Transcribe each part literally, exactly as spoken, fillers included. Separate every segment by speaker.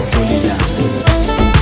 Speaker 1: سولیدنس.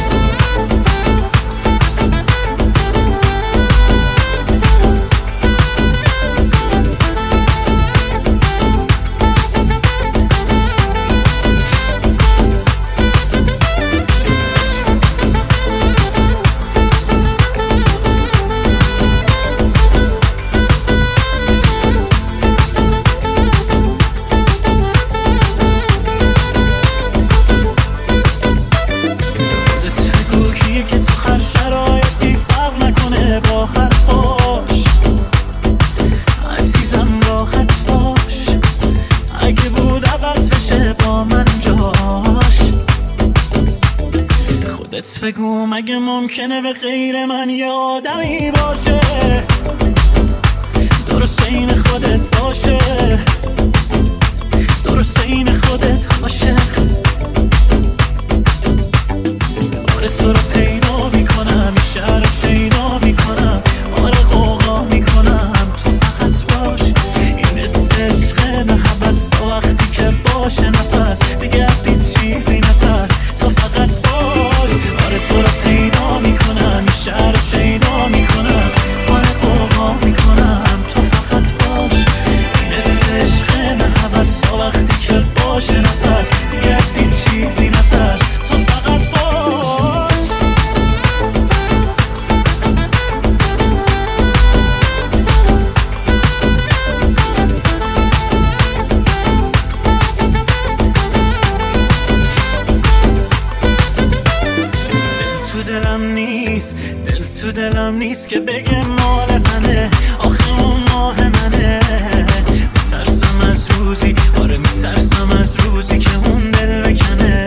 Speaker 2: بگو مگه ممکنه به غیر من یه آدمی باشه درست این خودت باشه، درست این خودت عاشق. آره تو رو پیدا میکنم، این شهر شیدا میکنم، آره غوغا میکنم، تو فقط باش. این عشق نه حوث تا وقتی که باشه نفس دیگه از هیچ چیزی نترس، تو فقط باش. آره تو رو پیدا میکنم، این شهر شیدا میکنم، آره غوغا میکنم، تو فقط باش. این عشق نه حوث تا وقتی که باشه نفس دیگه از هیچ چیزی نترس، تو فقط باش. دلم نیست، دل تو دلم نیست که بگه مال منه، آخه اون ماه منه. میترسم از روزی، آره میترسم از روزی که اون دل بکنه.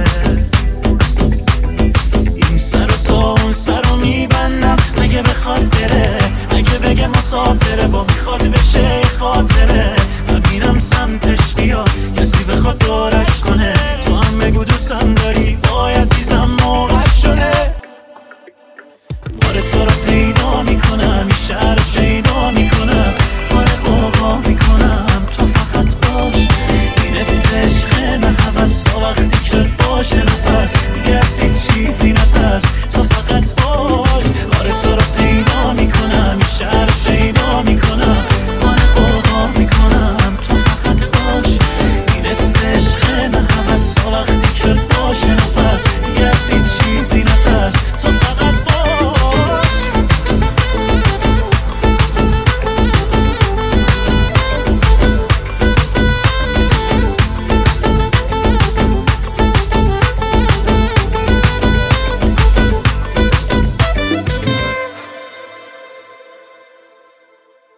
Speaker 2: این سر و تا اون سر رو میبندم اگه بخواد بره، اگه بگه مسافره با میخواد بشه خاطره. نبینم سمتش بیا کسی بخواد دارش کنه، تو هم بگو دوستم داری